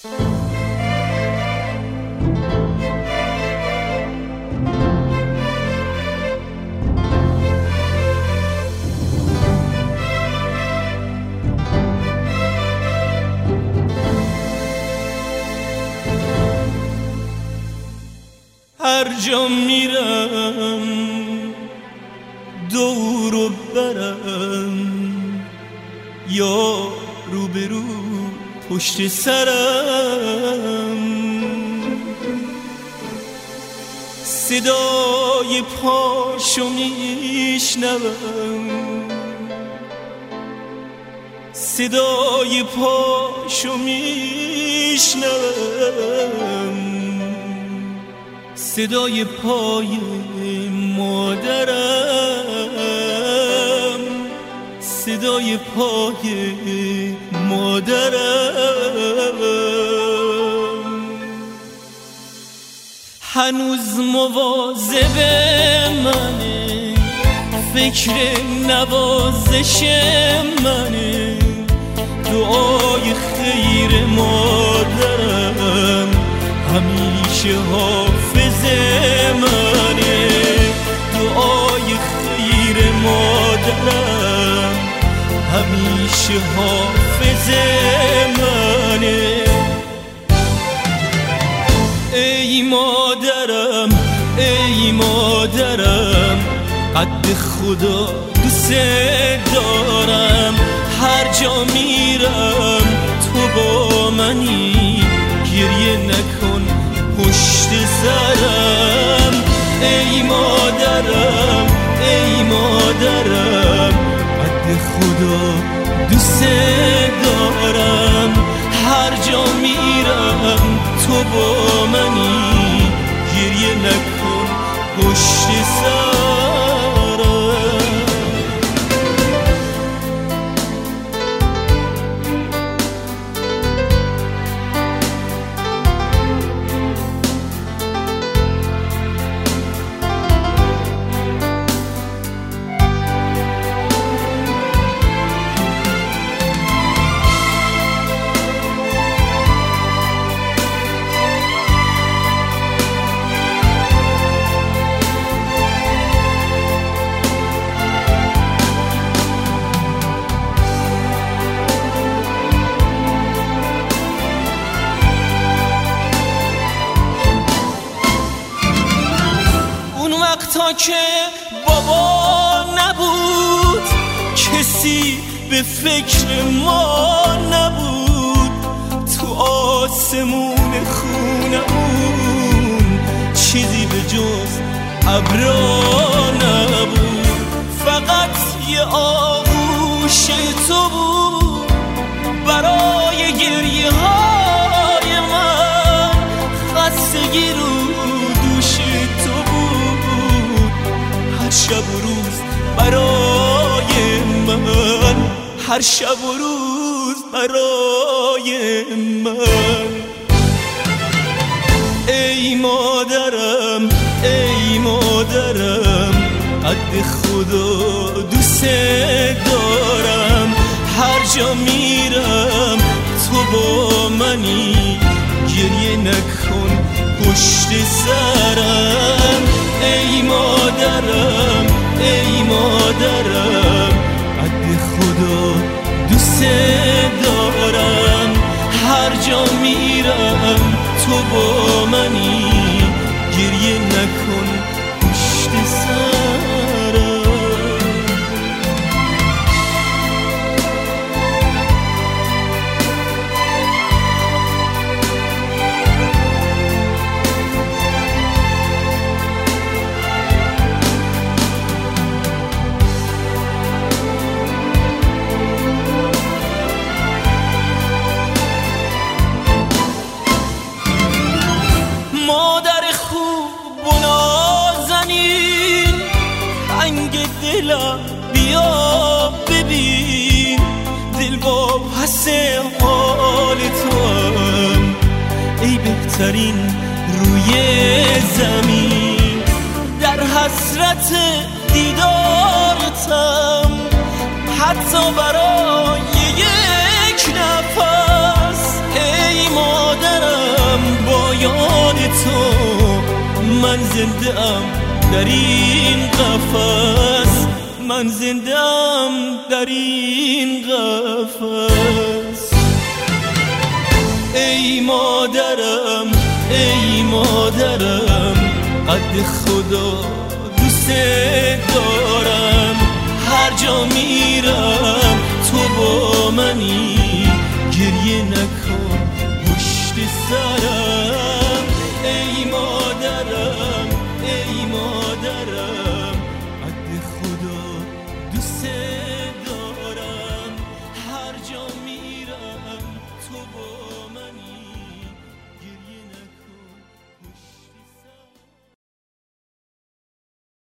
هر جا میرم دور و برم، یا روبرو پشت سرم، صدای پاشو میشنوم، صدای پاشو میشنوم، صدای پای مادرم، صدای پای مادرم. هنوز مواظب منه، فکر نوازش منه، دعای خیر مادرم همیشه حافظ منه، دعای خیر مادرم همیشه حافظ منه. ای مادرم ای مادرم، قد خدا دوست دارم، هر جا میرم تو با منی، گریه نکن پشت سرم. ای مادرم ای مادرم، قد خدا دوست دارم، هر جا میرم تو با منی، گریه نکن پشت سرم. تا که بابا نبود، کسی به فکر ما نبود، تو آسمون خونمون چیزی به جز ابرا نبود، فقط یه آغوش تو بود برای گریه های من، خستگی رو دوش تو بود، هر شب و روز برای من، هر شب و روز برای من. ای مادرم ای مادرم، قد خدا دوست دارم، هر جا میرم تو با منی، گریه نکن پشت سرم. ای مادرم ای مادرم، قد خدا دوست دارم، هر جا میرم تو با منی، گریه نکن پشت سرم. دلم بیا ببین، دل با پس حال تو هم، ای بهترین روی زمین، در حسرت دیدارتم، حتی برای یک نفس. ای مادر تو من زنده ام در این قفس، من زنده ام در این قفس. ای مادرم ای مادرم قد خدا دوست دارم، هر جا میرم تو با منی، گریه نکن پشت سرم.